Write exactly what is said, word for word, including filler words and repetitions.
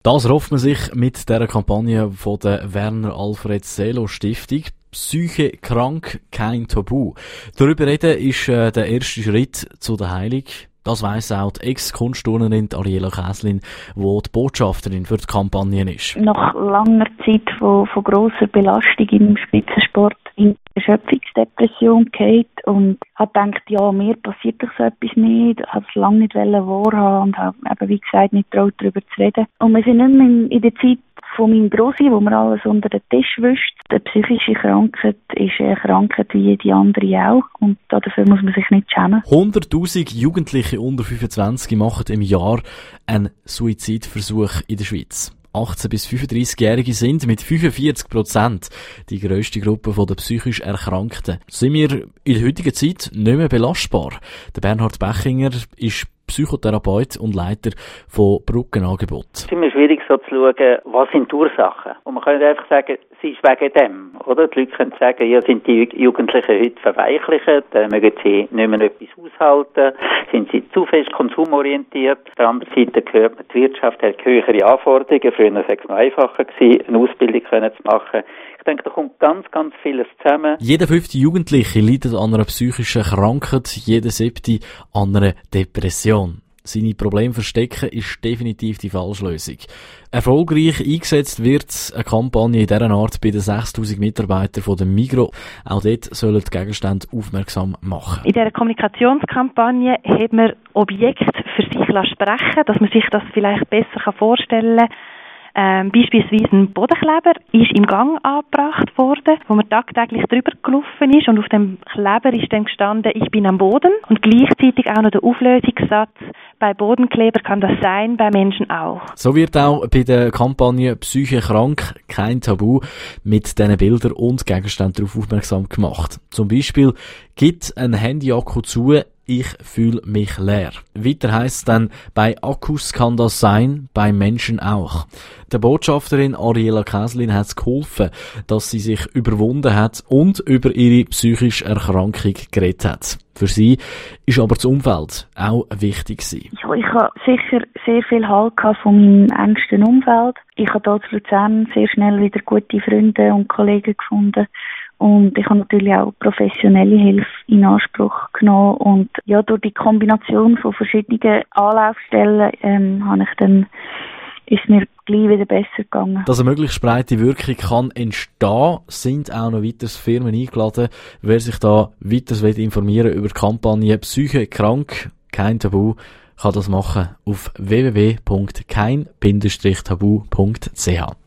Das erhofft man sich mit dieser Kampagne von der Werner Alfred Selo Stiftung. Psyche krank, kein Tabu. Darüber reden ist äh, der erste Schritt zu der Heilung. Das weiss auch die Ex-Kunstturnerin Ariela Käslin, die die Botschafterin für die Kampagne ist. Nach langer Zeit von, von grosser Belastung im Spitzensport in Erschöpfungsdepression geht und habe gedacht, ja, mir passiert doch so etwas nicht. Ich habe es lange nicht wahrhaben und habe eben, wie gesagt, nicht getraut, darüber zu reden. Und wir sind nicht mehr in der Zeit von meinem Grossi, wo man alles unter den Tisch wischt. Eine psychische Krankheit ist eine Krankheit wie jede andere auch. Und dafür muss man sich nicht schämen. hunderttausend Jugendliche unter fünfundzwanzig machen im Jahr einen Suizidversuch in der Schweiz. achtzehn- bis fünfunddreißigjährige sind mit fünfundvierzig Prozent die grösste Gruppe der psychisch Erkrankten. Sind wir in der heutigen Zeit nicht mehr belastbar? Der Bernhard Bechinger ist Psychotherapeut und Leiter von Brückenangebot. Es ist immer schwierig so zu schauen, was sind die Ursachen. Und man kann nicht einfach sagen, es ist wegen dem. Oder? Die Leute können sagen, ja, sind die Jugendlichen heute verweichlicht, dann mögen sie nicht mehr etwas aushalten, sind sie zu fest konsumorientiert. Auf der anderen Seite gehört man, die Wirtschaft hat höhere Anforderungen. Früher war es noch einfacher gewesen, eine Ausbildung zu machen. Ich denke, da kommt ganz, ganz vieles zusammen. Jeder fünfte Jugendliche leidet an einer psychischen Krankheit, jeder siebte an einer Depression. Seine Probleme verstecken ist definitiv die Falschlösung. Erfolgreich eingesetzt wird eine Kampagne in dieser Art bei den sechstausend Mitarbeitern von der Migros. Auch dort sollen die Gegenstände aufmerksam machen. In dieser Kommunikationskampagne hat man Objekte für sich sprechen, dass man sich das vielleicht besser vorstellen kann. Ähm, beispielsweise ein Bodenkleber ist im Gang angebracht worden, wo man tagtäglich drüber gelaufen ist und auf dem Kleber ist dann gestanden, ich bin am Boden und gleichzeitig auch noch der Auflösungssatz, bei Bodenkleber kann das sein, bei Menschen auch. So wird auch bei der Kampagne Psyche krank, kein Tabu mit diesen Bildern und Gegenständen darauf aufmerksam gemacht. Zum Beispiel, gibt ein Handy-Akku zu, ich fühle mich leer. Weiter heisst es dann, bei Akkus kann das sein, bei Menschen auch. Der Botschafterin Ariela Käslin hat es geholfen, dass sie sich überwunden hat und über ihre psychische Erkrankung geredet hat. Für sie ist aber das Umfeld auch wichtig gewesen. Ja, ich habe sicher sehr viel Halt von meinem engsten Umfeld. Ich habe hier zu Luzern sehr schnell wieder gute Freunde und Kollegen gefunden. Und ich habe natürlich auch professionelle Hilfe in Anspruch genommen. Und ja, durch die Kombination von verschiedenen Anlaufstellen ähm, habe ich dann, ist mir gleich wieder besser gegangen. Dass eine möglichst breite Wirkung kann entstehen, sind auch noch weitere Firmen eingeladen. Wer sich da weiter informieren über die Kampagne Psyche krank, kein Tabu, kann das machen auf w w w punkt kein Tabu punkt c h.